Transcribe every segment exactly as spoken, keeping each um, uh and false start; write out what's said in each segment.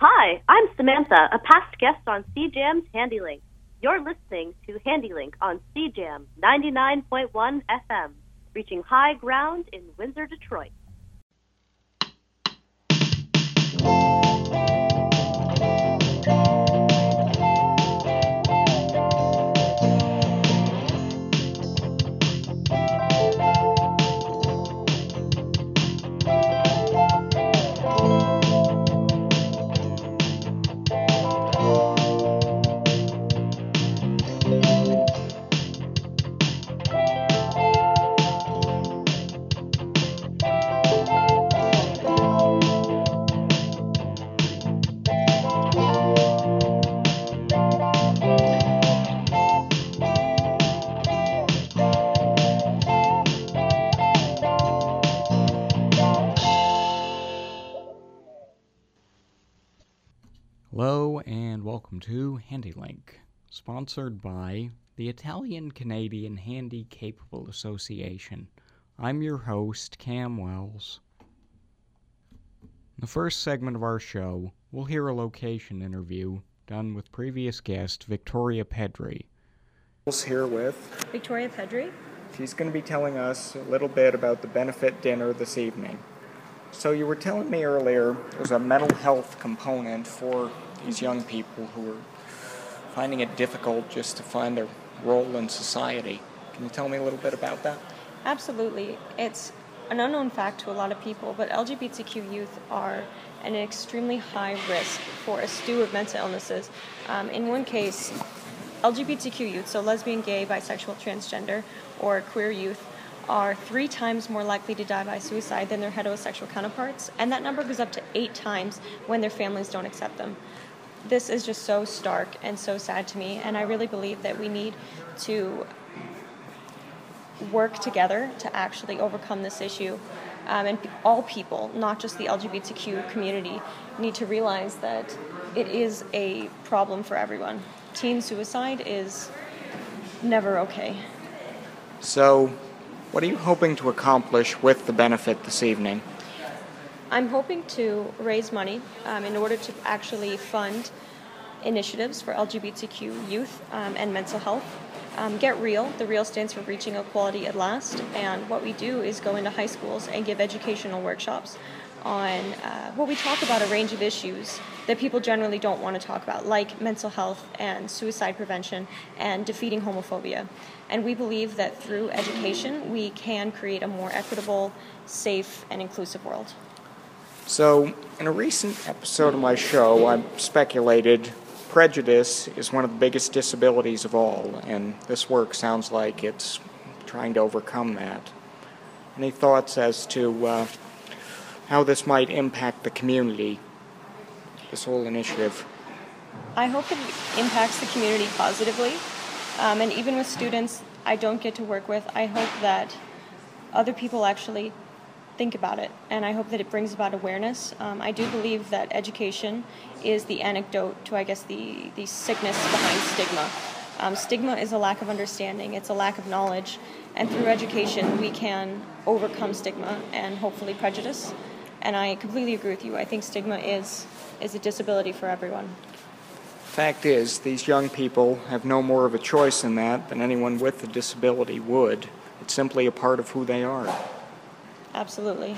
Hi, I'm Samantha, a past guest on C Jam's HandyLink. You're listening to HandyLink on C Jam ninety-nine point one F M, reaching high ground in Windsor, Detroit. Hello and welcome to HandyLink, sponsored by the Italian-Canadian Handy Capable Association. I'm your host, Cam Wells. In the first segment of our show, we'll hear a location interview done with previous guest Victoria Pedri. Here with Victoria Pedri. She's going to be telling us a little bit about the benefit dinner this evening. So you were telling me earlier there's a mental health component for these young people who are finding it difficult just to find their role in society. Can you tell me a little bit about that? Absolutely. It's an unknown fact to a lot of people, but L G B T Q youth are at an extremely high risk for a stew of mental illnesses. Um, in one case, L G B T Q youth, so lesbian, gay, bisexual, transgender, or queer youth, are three times more likely to die by suicide than their heterosexual counterparts, and that number goes up to eight times when their families don't accept them. This is just so stark and so sad to me, and I really believe that we need to work together to actually overcome this issue. Um, and all people, not just the L G B T Q community, need to realize that it is a problem for everyone. Teen suicide is never okay. So, what are you hoping to accomplish with the benefit this evening? I'm hoping to raise money um, in order to actually fund initiatives for L G B T Q youth um, and mental health. Um, Get Real, the REAL stands for Reaching Equality at Last, and what we do is go into high schools and give educational workshops on uh, what we talk about a range of issues that people generally don't want to talk about, like mental health and suicide prevention and defeating homophobia. And we believe that through education, we can create a more equitable, safe, and inclusive world. So, in a recent episode of my show, I speculated prejudice is one of the biggest disabilities of all, and this work sounds like it's trying to overcome that. Any thoughts as to uh, how this might impact the community, this whole initiative? I hope it impacts the community positively. Um, and even with students I don't get to work with, I hope that other people actually think about it. And I hope that it brings about awareness. Um, I do believe that education is the antidote to, I guess, the, the sickness behind stigma. Um, stigma is a lack of understanding. It's a lack of knowledge. And through education, we can overcome stigma and hopefully prejudice. And I completely agree with you. I think stigma is is a disability for everyone. Fact is, these young people have no more of a choice in that than anyone with a disability would. It's simply a part of who they are. Absolutely.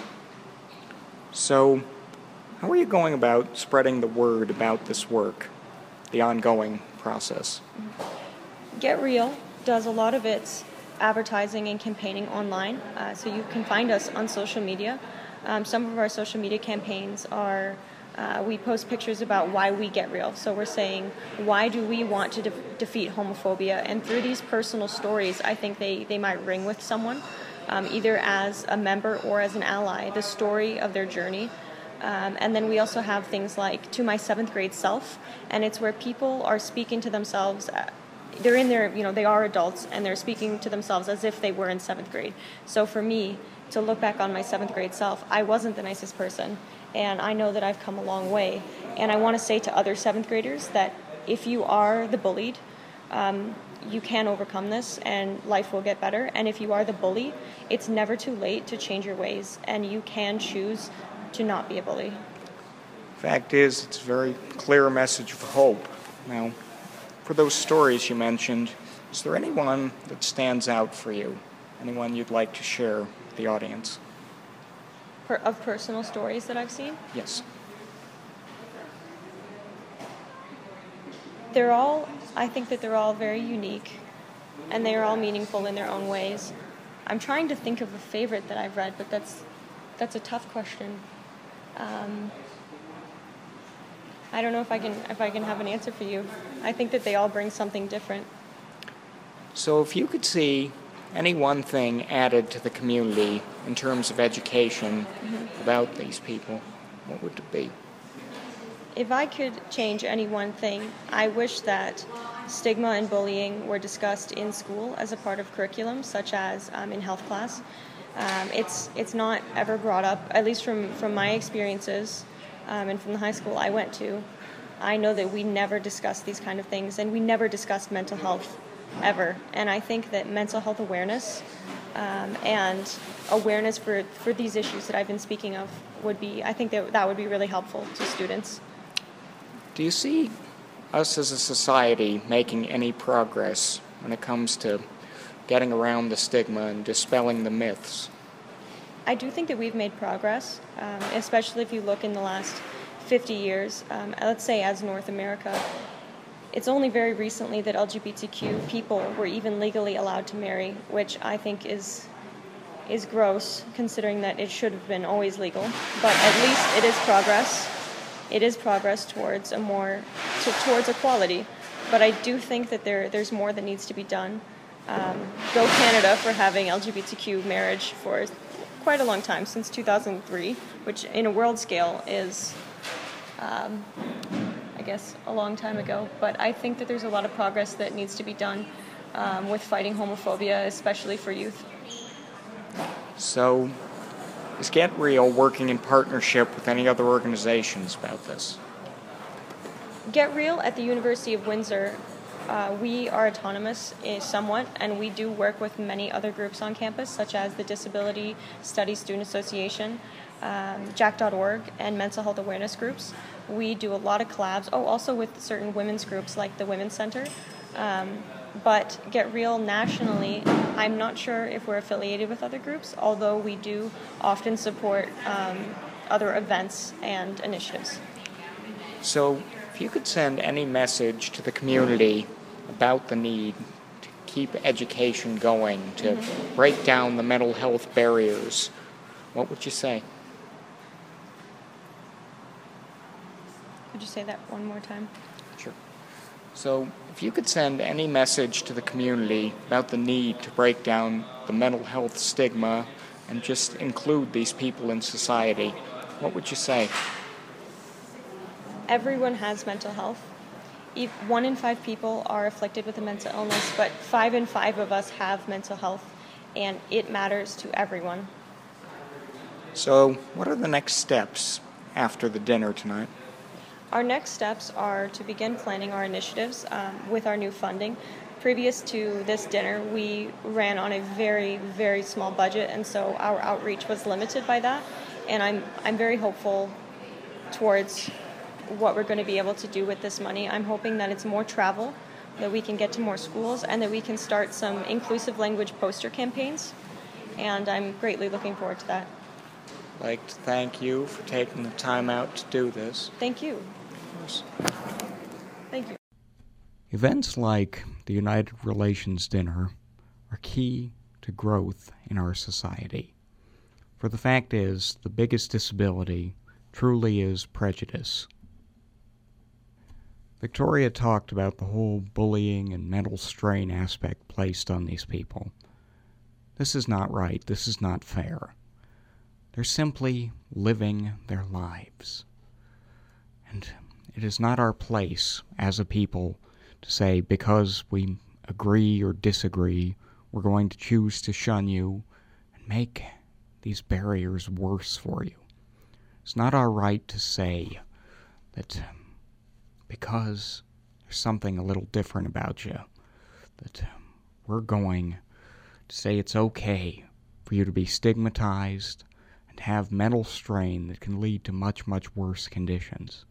So, how are you going about spreading the word about this work, the ongoing process? Get Real does a lot of its advertising and campaigning online, uh, so you can find us on social media. Um, some of our social media campaigns are, uh, we post pictures about why we get real. So we're saying, why do we want to de- defeat homophobia? And through these personal stories, I think they, they might ring with someone, um, either as a member or as an ally, the story of their journey. Um, and then we also have things like To My Seventh Grade Self, and it's where people are speaking to themselves. Uh, they're in their, you know, they are adults, and they're speaking to themselves as if they were in seventh grade. So for me, to look back on my seventh grade self, I wasn't the nicest person, and I know that I've come a long way. And I want to say to other seventh graders that if you are the bullied, um, you can overcome this, and life will get better. And if you are the bully, it's never too late to change your ways, and you can choose to not be a bully. Fact is, it's a very clear message of hope. Now, for those stories you mentioned, is there anyone that stands out for you? Anyone you'd like to share with the audience? Per- of personal stories that I've seen? Yes. They're all, I think that they're all very unique, and they are all meaningful in their own ways. I'm trying to think of a favorite that I've read, but that's that's a tough question. Um, I don't know if I can if I can have an answer for you. I think that they all bring something different. So if you could see any one thing added to the community in terms of education mm-hmm. about these people, what would it be? If I could change any one thing, I wish that stigma and bullying were discussed in school as a part of curriculum, such as um, in health class. Um, it's it's not ever brought up, at least from, from my experiences um, and from the high school I went to. I know that we never discussed these kind of things, and we never discussed mental health ever. And I think that mental health awareness um, and awareness for, for these issues that I've been speaking of would be, I think that that would be really helpful to students. Do you see us as a society making any progress when it comes to getting around the stigma and dispelling the myths? I do think that we've made progress, um, especially if you look in the last fifty years. Um, let's say as North America, it's only very recently that L G B T Q people were even legally allowed to marry, which I think is is gross, considering that it should have been always legal. But at least it is progress. It is progress towards a more to, towards equality. But I do think that there there's more that needs to be done. Um, go Canada for having L G B T Q marriage for quite a long time, since two thousand three, which in a world scale is, um, I guess, a long time ago. But I think that there's a lot of progress that needs to be done um, with fighting homophobia, especially for youth. So, is Get Real working in partnership with any other organizations about this? Get Real at the University of Windsor, uh, we are autonomous uh, somewhat, and we do work with many other groups on campus, such as the Disability Studies Student Association, um, Jack dot org, and mental health awareness groups. We do a lot of collabs, oh, also with certain women's groups like the Women's Center. Um, but Get Real nationally, I'm not sure if we're affiliated with other groups, although we do often support um, other events and initiatives. So, if you could send any message to the community about the need to keep education going, to mm-hmm. break down the mental health barriers, what would you say? Could you say that one more time? Sure. So, if you could send any message to the community about the need to break down the mental health stigma and just include these people in society, what would you say? Everyone has mental health. If one in five people are afflicted with a mental illness, but five in five of us have mental health, and it matters to everyone. So, what are the next steps after the dinner tonight? Our next steps are to begin planning our initiatives um, with our new funding. Previous to this dinner, we ran on a very, very small budget, and so our outreach was limited by that. And I'm I'm very hopeful towards what we're going to be able to do with this money. I'm hoping that it's more travel, that we can get to more schools, and that we can start some inclusive language poster campaigns. And I'm greatly looking forward to that. I'd like to thank you for taking the time out to do this. Thank you. Of course. Thank you. Events like the United Relations Dinner are key to growth in our society. For the fact is, the biggest disability truly is prejudice. Victoria talked about the whole bullying and mental strain aspect placed on these people. This is not right. This is not fair. They're simply living their lives. And it is not our place as a people to say, because we agree or disagree, we're going to choose to shun you and make these barriers worse for you. It's not our right to say that because there's something a little different about you, that we're going to say it's okay for you to be stigmatized and have mental strain that can lead to much, much worse conditions.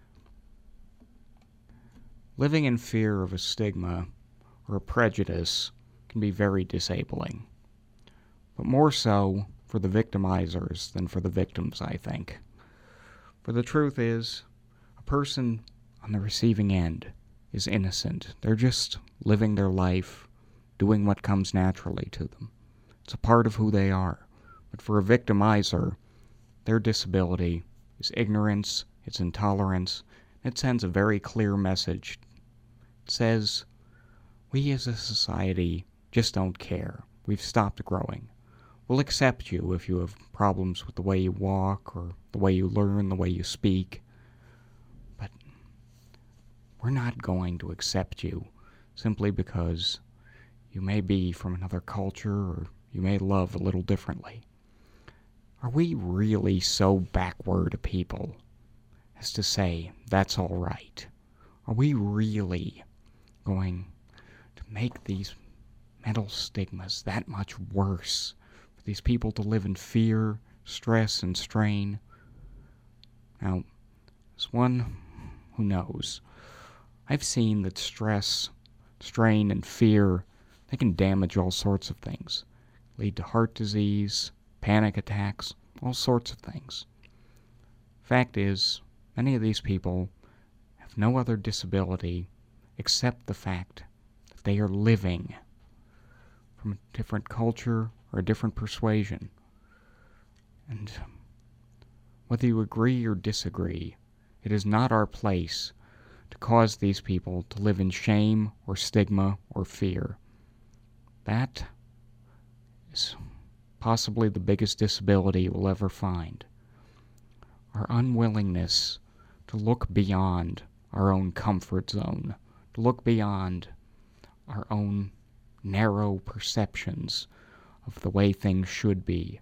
Living in fear of a stigma or a prejudice can be very disabling, but more so for the victimizers than for the victims, I think. For the truth is, a person on the receiving end is innocent. They're just living their life, doing what comes naturally to them. It's a part of who they are. But for a victimizer, their disability is ignorance, it's intolerance. It sends a very clear message. It says, we as a society just don't care. We've stopped growing. We'll accept you if you have problems with the way you walk or the way you learn, the way you speak. But we're not going to accept you simply because you may be from another culture or you may love a little differently. Are we really so backward a people as to say that's all right? Are we really going to make these mental stigmas that much worse for these people to live in fear, stress, and strain? Now, as one who knows, I've seen that stress, strain, and fear, they can damage all sorts of things, lead to heart disease, panic attacks, all sorts of things. Fact is, many of these people have no other disability except the fact that they are living from a different culture or a different persuasion. And whether you agree or disagree, it is not our place to cause these people to live in shame or stigma or fear. That is possibly the biggest disability you will ever find. Our unwillingness to look beyond our own comfort zone, to look beyond our own narrow perceptions of the way things should be.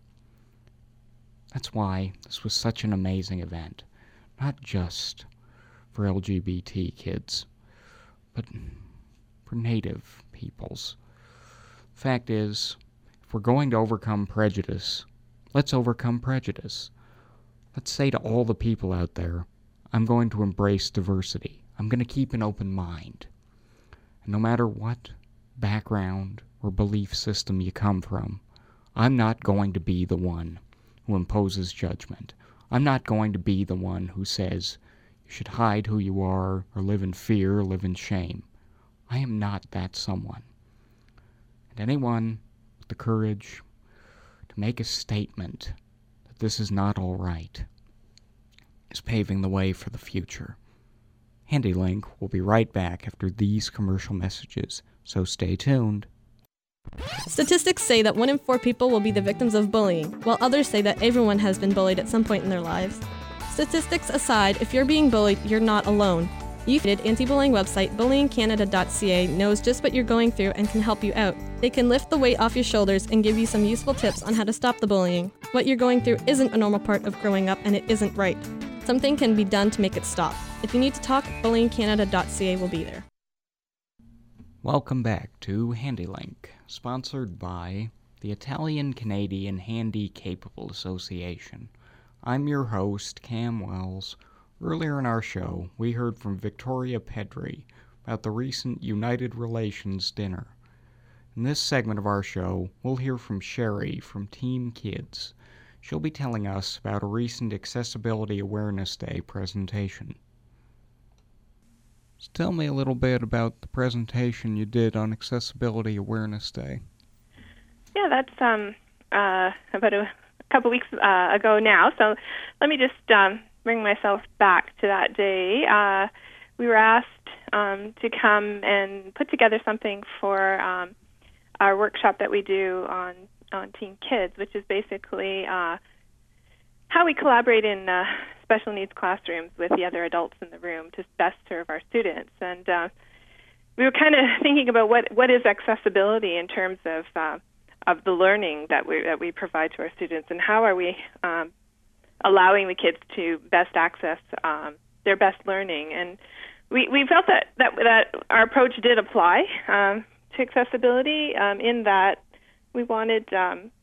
That's why this was such an amazing event, not just for L G B T kids, but for Native peoples. Fact is, if we're going to overcome prejudice, let's overcome prejudice. Let's say to all the people out there, I'm going to embrace diversity. I'm going to keep an open mind. And no matter what background or belief system you come from, I'm not going to be the one who imposes judgment. I'm not going to be the one who says you should hide who you are or live in fear or live in shame. I am not that someone. And anyone with the courage to make a statement that this is not all right is paving the way for the future. HandyLink will be right back after these commercial messages, so stay tuned. Statistics say that one in four people will be the victims of bullying, while others say that everyone has been bullied at some point in their lives. Statistics aside, if you're being bullied, you're not alone. U F I D anti-bullying website bullying canada dot c a knows just what you're going through and can help you out. They can lift the weight off your shoulders and give you some useful tips on how to stop the bullying. What you're going through isn't a normal part of growing up, and it isn't right. Something can be done to make it stop. If you need to talk, bullying canada dot c a will be there. Welcome back to HandyLink, sponsored by the Italian-Canadian Handy Capable Association. I'm your host, Cam Wells. Earlier in our show, we heard from Victoria Pedri about the recent United Relations dinner. In this segment of our show, we'll hear from Sherry from Team Kids. She'll be telling us about a recent Accessibility Awareness Day presentation. So tell me a little bit about the presentation you did on Accessibility Awareness Day. Yeah, that's um, uh, about a couple weeks uh, ago now, so let me just um, bring myself back to that day. Uh, we were asked um, to come and put together something for um, our workshop that we do on, on Teen Kids, which is basically uh, how we collaborate in uh, special needs classrooms with the other adults in the room to best serve our students. And uh, we were kind of thinking about what, what is accessibility in terms of uh, of the learning that we that we provide to our students, and how are we um, allowing the kids to best access um, their best learning. And we, we felt that, that that our approach did apply um, to accessibility um, in that we wanted um,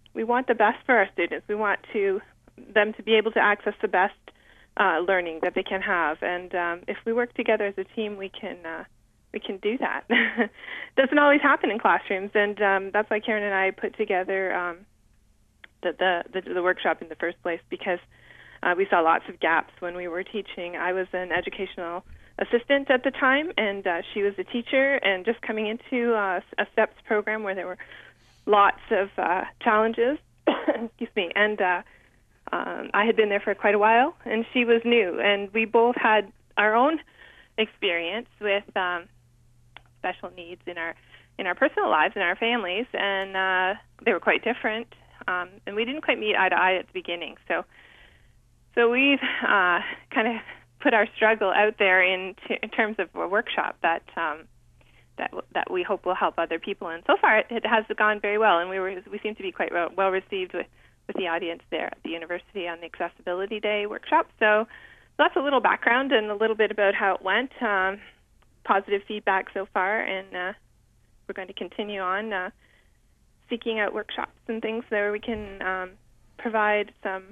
we want the best for our students. We want to them to be able to access the best uh, learning that they can have, and um, if we work together as a team, we can uh, we can do that. Doesn't always happen in classrooms, and um, that's why Karen and I put together um, the, the the the workshop in the first place, because uh, we saw lots of gaps when we were teaching. I was an educational assistant at the time, and uh, she was a teacher, and just coming into uh, a STEPS program where there were lots of uh, challenges. Excuse me, and uh, um, I had been there for quite a while, and she was new, and we both had our own experience with um, special needs in our in our personal lives and our families, and uh, they were quite different, um, and we didn't quite meet eye to eye at the beginning. So, so we've uh, kind of put our struggle out there in, t- in terms of a workshop that um, that that we hope will help other people. And so far, it, it has gone very well, and we were we seem to be quite well, well received with, with the audience there at the university on the Accessibility Day workshop. So that's a little background and a little bit about how it went. Um, positive feedback so far, and uh, we're going to continue on uh, seeking out workshops and things where we can um, provide some,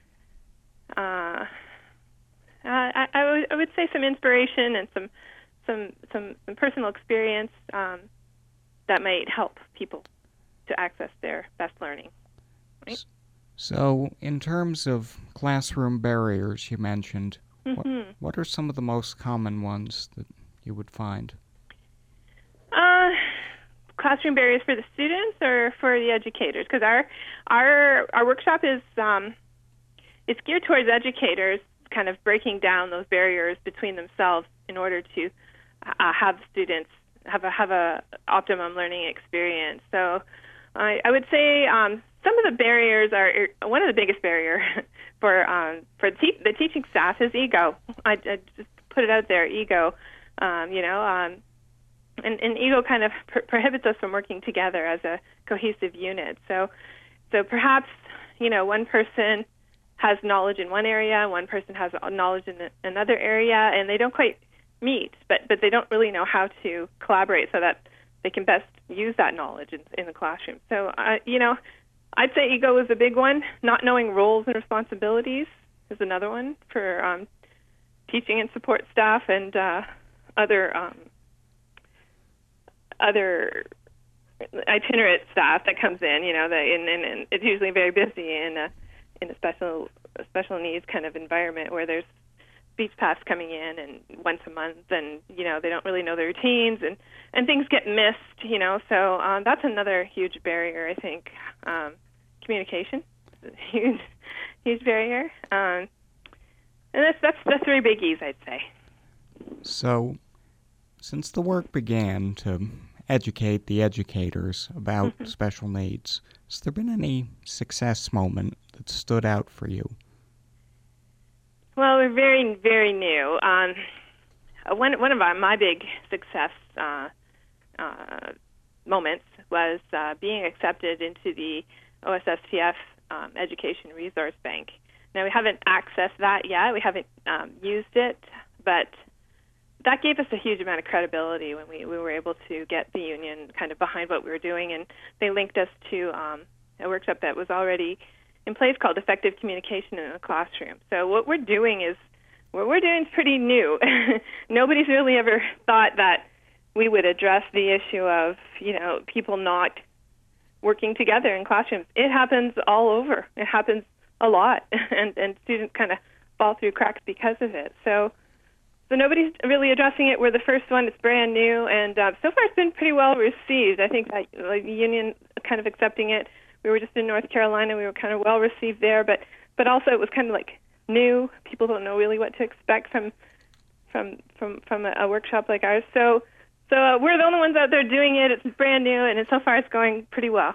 uh, uh, I, I, would, I would say some inspiration and some some some, some personal experience um, that might help people to access their best learning. Right? So, in terms of classroom barriers you mentioned, mm-hmm. what, what are some of the most common ones that you would find? Uh, classroom barriers for the students or for the educators? Because our our our workshop is um, it's geared towards educators, kind of breaking down those barriers between themselves in order to uh, have students have a have a optimum learning experience. So, I, I would say um, some of the barriers are one of the biggest barrier for um, for te- the teaching staff is ego. I, I just put it out there, ego. Um, you know, um, and, and ego kind of pr- prohibits us from working together as a cohesive unit. So, so perhaps you know one person has knowledge in one area, one person has knowledge in another area, and they don't quite meet, but but they don't really know how to collaborate so that they can best use that knowledge in, in the classroom. So, uh, you know, I'd say ego is a big one. Not knowing roles and responsibilities is another one for um, teaching and support staff and uh, other um, other itinerant staff that comes in. You know, the, and, and, and it's usually very busy in a in a special a special needs kind of environment where there's speech paths coming in and once a month, and you know they don't really know their routines, and, and things get missed. You know, so um, that's another huge barrier. I think um, communication is a huge huge barrier, um, and that's that's the three biggies, I'd say. So, since the work began to educate the educators about mm-hmm. special needs, has there been any success moment that stood out for you? Well, we're very, very new. Um, one one of our, my big success uh, uh, moments was uh, being accepted into the O S S T F um, Education Resource Bank. Now, we haven't accessed that yet. We haven't um, used it, but that gave us a huge amount of credibility when we, we were able to get the union kind of behind what we were doing, and they linked us to um, a workshop that was already in place called Effective Communication in a Classroom. So what we're doing is, what we're doing is pretty new. Nobody's really ever thought that we would address the issue of, you know, people not working together in classrooms. It happens all over. It happens a lot, and, and students kind of fall through cracks because of it. So so nobody's really addressing it. We're the first one. It's brand new, and uh, so far it's been pretty well received. I think that like, the union kind of accepting it. We were just in North Carolina. We were kind of well received there, but but also it was kind of like new. People don't know really what to expect from from from from a, a workshop like ours. So so uh, we're the only ones out there doing it. It's brand new, and it, so far it's going pretty well.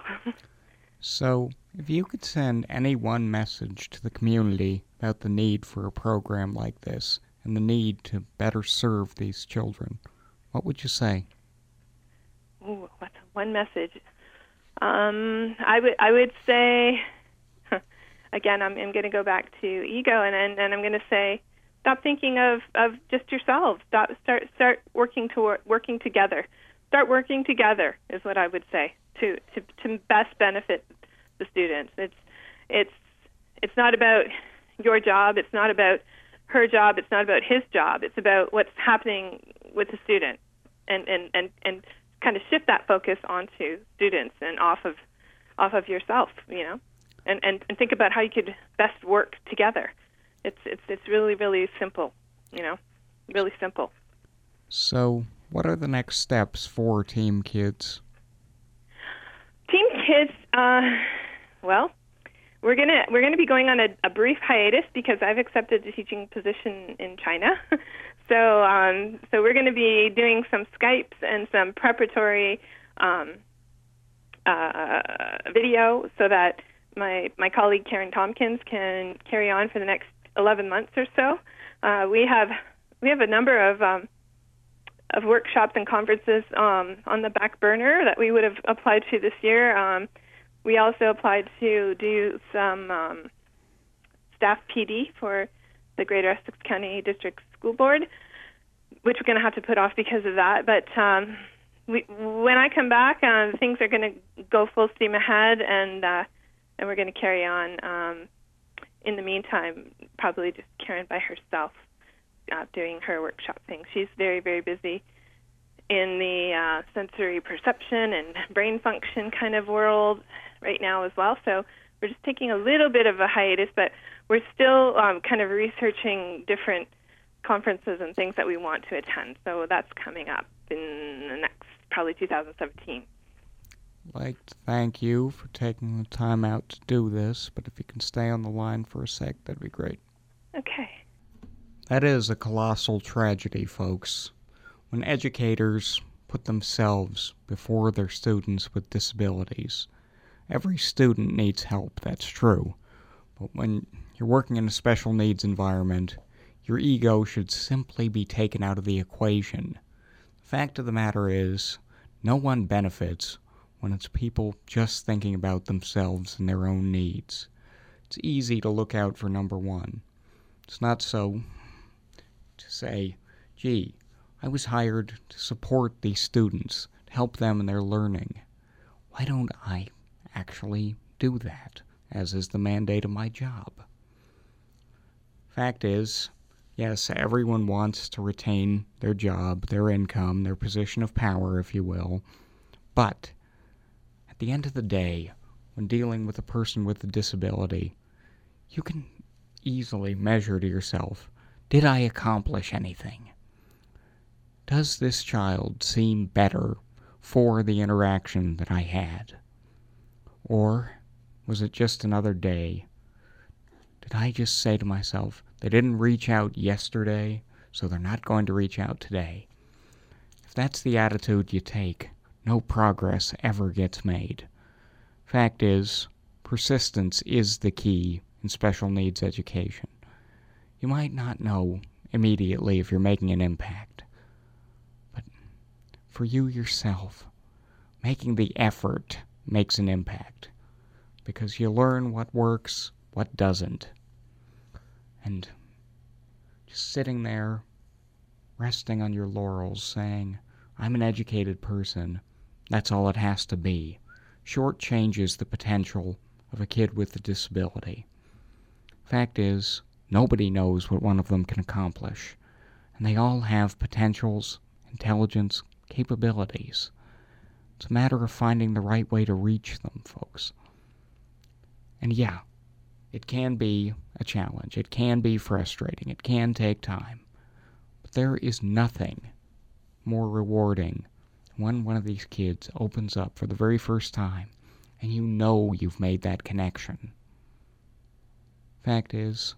So if you could send any one message to the community about the need for a program like this and the need to better serve these children, what would you say? Ooh, what's one message? Um, I would I would say, again, I'm, I'm going to go back to ego, and, and, and I'm going to say, stop thinking of, of just yourselves. Stop, start start working to working together. Start working together is what I would say to, to, to best benefit the students. It's it's it's not about your job. It's not about her job. It's not about his job. It's about what's happening with the student, and and, and, and kind of shift that focus onto students and off of off of yourself, you know, and, and, and think about how you could best work together. It's it's it's really, really simple, you know, really simple. So what are the next steps for Team Kids? Team Kids, uh, well, we're gonna we're gonna be going on a, a brief hiatus because I've accepted a teaching position in China. so um, so we're going to be doing some Skypes and some preparatory um, uh, video so that my my colleague Karen Tompkins can carry on for the next eleven months or so. Uh, we have we have a number of um, of workshops and conferences um, on the back burner that we would have applied to this year. Um, we also applied to do some um, staff P D for the Greater Essex County District School Board, which we're going to have to put off because of that. But um, we, when I come back, uh, things are going to go full steam ahead, and uh, and we're going to carry on. Um, in the meantime, probably just Karen by herself uh, doing her workshop thing. She's very, very busy in the uh, sensory perception and brain function kind of world right now as well. So we're just taking a little bit of a hiatus, but we're still um, kind of researching different conferences and things that we want to attend. So that's coming up in the next, probably two thousand seventeen. I'd like to thank you for taking the time out to do this, but if you can stay on the line for a sec, that'd be great. Okay. That is a colossal tragedy, folks. When educators put themselves before their students with disabilities. Every student needs help, that's true. But when you're working in a special needs environment, your ego should simply be taken out of the equation. The fact of the matter is, no one benefits when it's people just thinking about themselves and their own needs. It's easy to look out for number one. It's not so to say, gee, I was hired to support these students, to help them in their learning. Why don't I actually do that, as is the mandate of my job? Fact is, yes, everyone wants to retain their job, their income, their position of power, if you will, but at the end of the day, when dealing with a person with a disability, you can easily measure to yourself, did I accomplish anything? Does this child seem better for the interaction that I had? Or was it just another day? Did I just say to myself, they didn't reach out yesterday, so they're not going to reach out today? If that's the attitude you take, no progress ever gets made. Fact is, persistence is the key in special needs education. You might not know immediately if you're making an impact, but for you yourself, making the effort makes an impact, because you learn what works, what doesn't. And just sitting there, resting on your laurels, saying, I'm an educated person, that's all it has to be, shortchanges the potential of a kid with a disability. Fact is, nobody knows what one of them can accomplish, and they all have potentials, intelligence, capabilities. It's a matter of finding the right way to reach them, folks. And yeah, it can be a challenge. It can be frustrating. It can take time. But there is nothing more rewarding when one of these kids opens up for the very first time and you know you've made that connection. Fact is,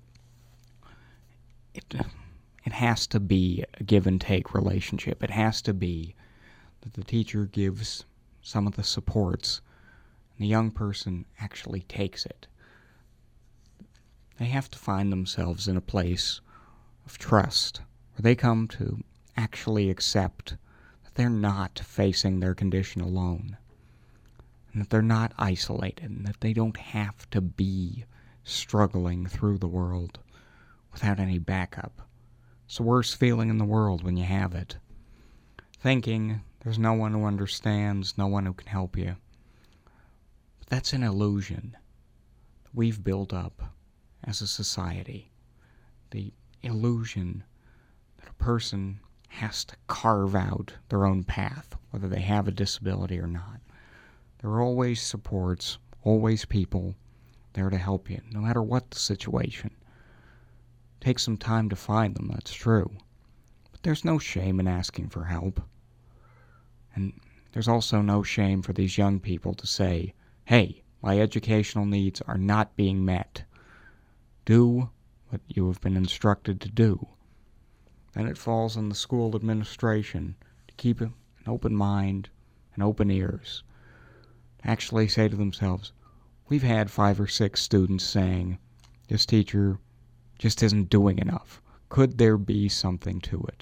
it, it has to be a give and take relationship. It has to be that the teacher gives some of the supports and the young person actually takes it. They have to find themselves in a place of trust where they come to actually accept that they're not facing their condition alone, and that they're not isolated, and that they don't have to be struggling through the world without any backup. It's the worst feeling in the world when you have it. Thinking there's no one who understands, no one who can help you. But That's an illusion that we've built up as a society. The illusion that a person has to carve out their own path, whether they have a disability or not. There are always supports, always people there to help you, no matter what the situation. Take some time to find them, that's true. But there's no shame in asking for help. And there's also no shame for these young people to say, hey, my educational needs are not being met. Do what you have been instructed to do. Then it falls on the school administration to keep an open mind and open ears. To actually say to themselves, we've had five or six students saying, this teacher just isn't doing enough. Could there be something to it?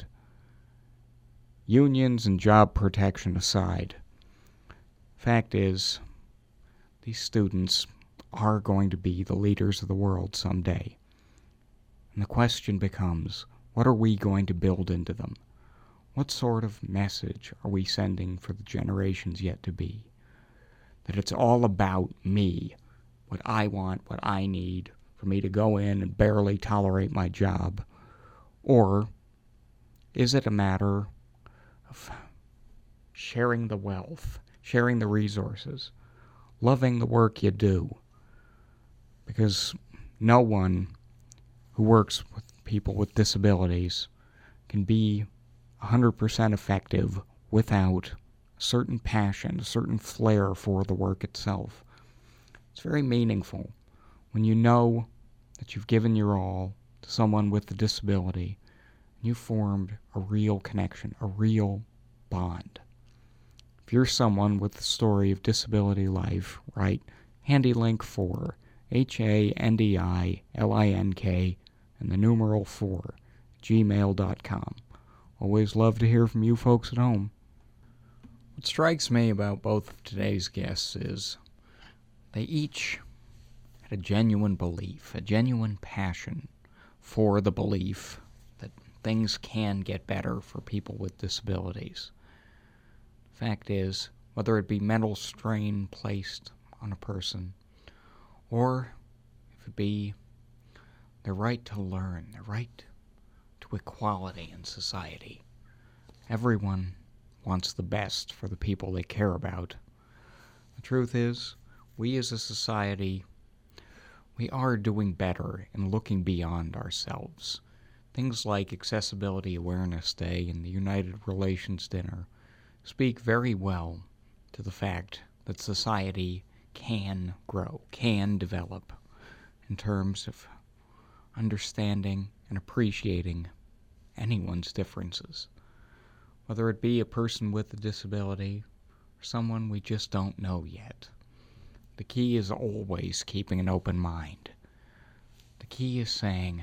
Unions and job protection aside, fact is, these students are going to be the leaders of the world someday. And the question becomes, what are we going to build into them? What sort of message are we sending for the generations yet to be? That it's all about me, what I want, what I need, for me to go in and barely tolerate my job? Or is it a matter of sharing the wealth, sharing the resources, loving the work you do? Because no one who works with people with disabilities can be one hundred percent effective without a certain passion, a certain flair for the work itself. It's very meaningful when you know that you've given your all to someone with a disability and you formed a real connection, a real bond. If you're someone with the story of disability life, write HandyLink four, H A N D I L I N K, and the numeral four, gmail dot com. Always love to hear from you folks at home. What strikes me about both of today's guests is they each had a genuine belief, a genuine passion for the belief that things can get better for people with disabilities. Fact is, whether it be mental strain placed on a person, or if it be the right to learn, the right to equality in society, everyone wants the best for the people they care about. The truth is, we as a society, we are doing better in looking beyond ourselves. Things like Accessibility Awareness Day and the United Relations Dinner speak very well to the fact that society can grow, can develop in terms of understanding and appreciating anyone's differences, whether it be a person with a disability or someone we just don't know yet. The key is always keeping an open mind. The key is saying,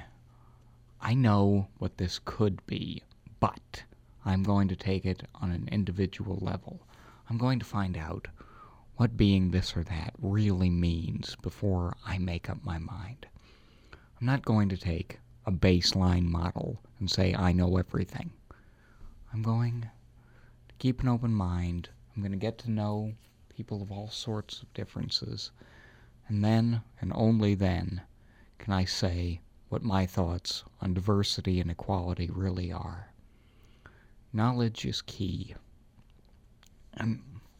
I know what this could be, but I'm going to take it on an individual level. I'm going to find out what being this or that really means before I make up my mind. I'm not going to take a baseline model and say I know everything. I'm going to keep an open mind. I'm going to get to know people of all sorts of differences. And then, and only then, can I say what my thoughts on diversity and equality really are. Knowledge is key. And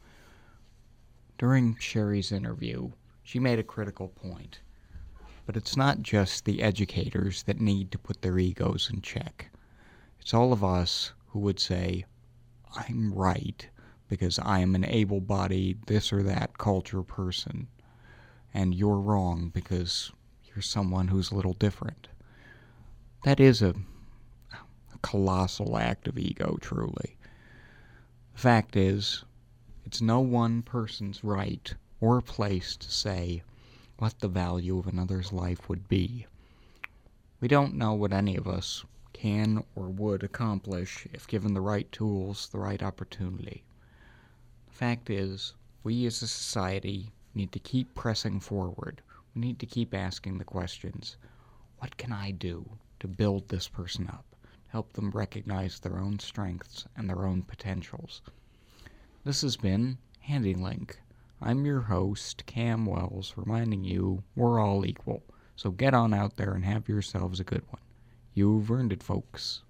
during Sherry's interview, she made a critical point. But it's not just the educators that need to put their egos in check. It's all of us who would say, I'm right because I am an able-bodied this or that culture person, and you're wrong because you're someone who's a little different. That is a, a colossal act of ego, truly. The fact is, it's no one person's right or place to say what the value of another's life would be. We don't know what any of us can or would accomplish if given the right tools, the right opportunity. The fact is, we as a society need to keep pressing forward. We need to keep asking the questions, what can I do to build this person up, to help them recognize their own strengths and their own potentials? This has been HandyLink I'm your host, Cam Wells, reminding you we're all equal. So get on out there and have yourselves a good one. You've earned it, folks.